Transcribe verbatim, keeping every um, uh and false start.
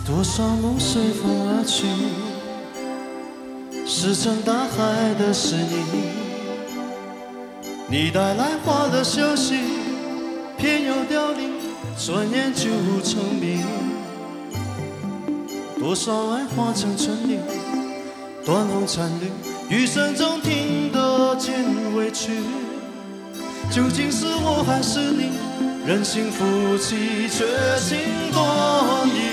多少梦随风而去，石沉大海的是你。你带来花的休息，偏又凋零，转眼就成冰。多少爱化成春泥，断红残绿，余生中听得见委屈。究竟是我还是你，任性负气，绝情多疑。